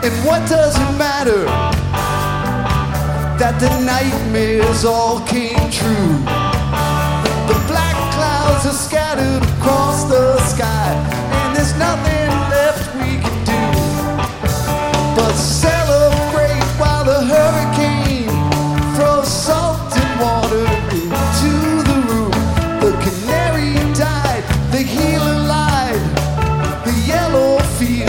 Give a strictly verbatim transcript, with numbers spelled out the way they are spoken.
And what does it matter that the nightmares all came true?